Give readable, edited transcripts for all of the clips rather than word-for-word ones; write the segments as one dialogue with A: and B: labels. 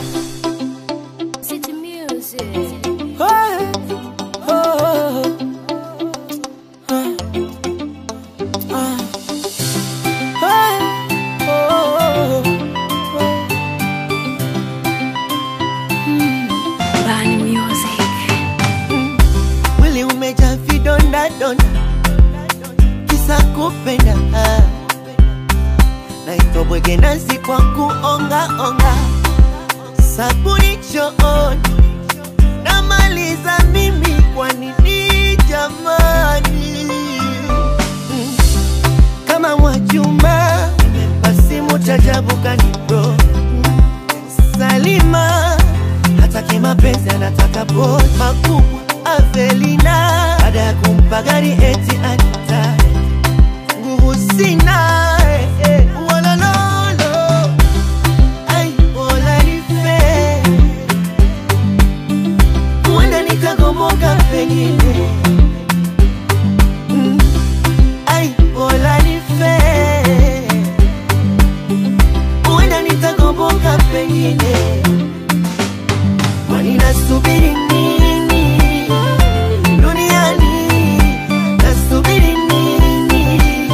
A: City Music. Bani Music.
B: Mwili umejaa vidonda donda, kisa kupenda. Naitwa bwege nasi kwa kuonga onga, sabuni chooni namaliza mimi, kwa nini jamani? Kama Mwajuma pasimu chajabu kanibro Salima, hataki mapenzi anataka boy makubwa. Avelina, baada ya kumpa gari eti anita nguvu sina, wala lolo. Ai, wala nife, huenda nikagomoka pengine. Ai, wala nife, huenda nikagomoka pengine. Kwani nasubiri nini duniani? Nasubiri nini?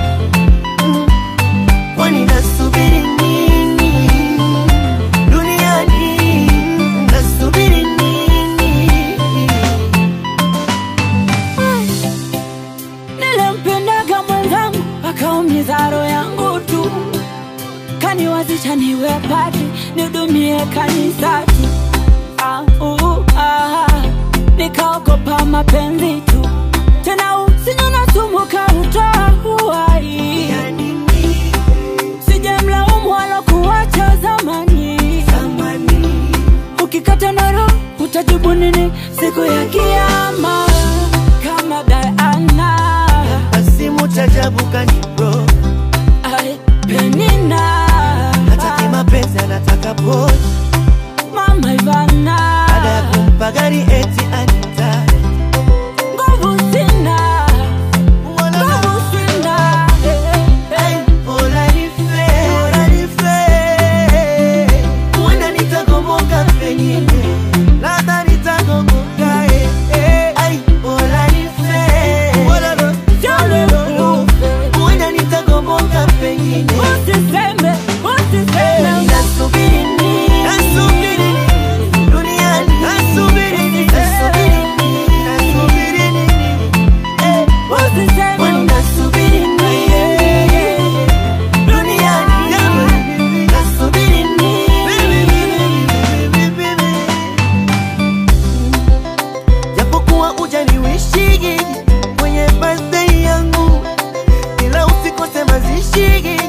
B: Kwani nasubiri nini duniani? Nasubiri nini?
A: Nilimpendaga mwenzangu akaumiza roho yangu tu, kaniwazisha niwe pati nihudumie kanisati. Nikaogopa mapenzi tu, tena usinyona sumu kautoa huai. Sijamlaumu wala kuwacha zamani. Ukikata naro utajibu nini siku ya kiyama? Kama Diana
B: pasimu chajabu kanibro
A: Penina,
B: hataki mapenzi anataka boy.
A: Mama Ivana,
B: baada ya kumpa gari eti anita
A: nguvu sina, nguvu sina.
B: Ai, wala nife, wala nife, huenda nikagomoka pengine, labda nitagomoka. Ai, wala nife, wala no, huenda nikagomoka pengine.
A: Usiseme, usiseme.
B: Nasubiri nini? Nasubiri nini duniani? Nasubiri nini? Nasubiri nini? Nasubiri nini?
A: Usiseme.
B: Kwani nasubiri nini duniani? Nasubiri nini? Japokuwa hujaniwishigi kwenye birthday yangu, ila usikose mazishi.